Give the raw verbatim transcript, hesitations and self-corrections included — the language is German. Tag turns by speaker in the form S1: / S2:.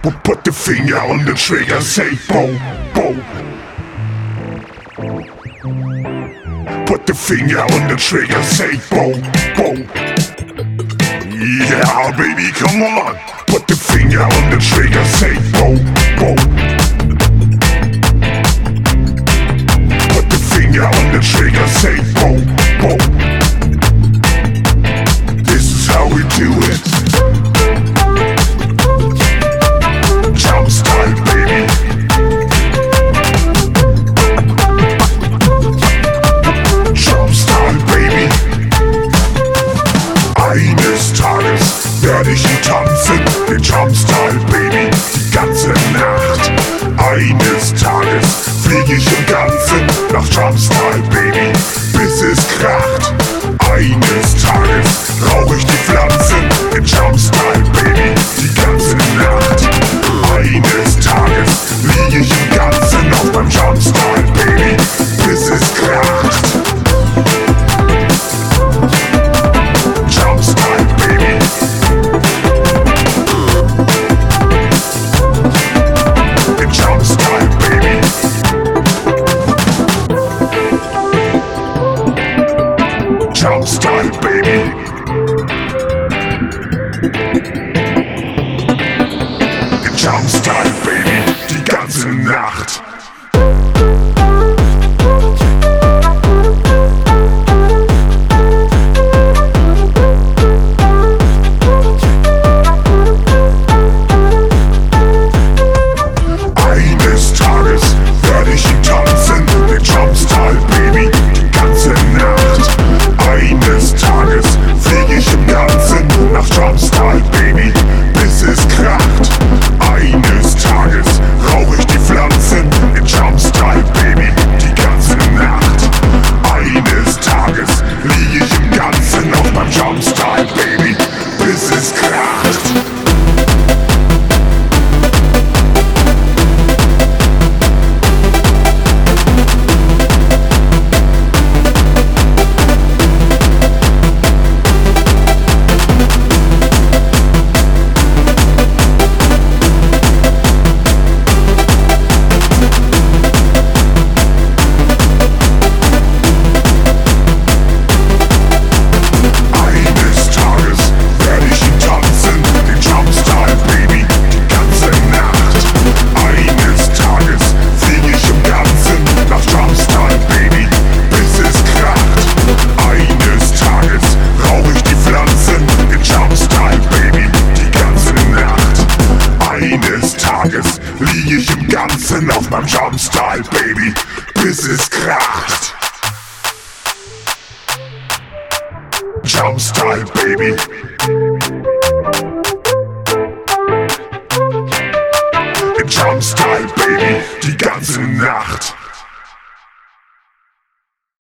S1: Put, put the finger on the trigger, say boom, boom. Put the finger on the trigger, say boom, boom. Yeah, baby, come on. Put the finger on the trigger, say boom, boom. Put the finger on the trigger, say boom, boom. This is how we do it. Jump style, baby. Jump style, baby. Eines Tages werde ich ihn tanzen, den Jump style, baby, die ganze Nacht. Eines Tages fliege ich im Ganzen nach Jump style, baby, bis es kracht. Eines Tages rauche ich die Pflanzen in Jump style, baby, die ganze Nacht. Eines Tages liege ich im Ganzen auf meinem Jump style, baby, bis es kracht. Jump style, baby. In Jump style, baby. Jump style, baby. In Jump style, baby, die ganze Nacht. Eines Tages werde ich ihn tanzen, den Jump style, baby, die ganze Nacht. Eines Tages fliege ich im Ganzen nach Jump style, baby, bis es kracht. Eines Tages rauche ich die Pflanzen in Jump style, baby, die ganze Nacht. Eines Tages liege ich im Ganzen auf meinem Jump style, baby, bis es kracht. Liege ich im Ganzen auf meinem Jump style, baby, bis es kracht. Jump style, baby. In Jump style, baby, die ganze Nacht.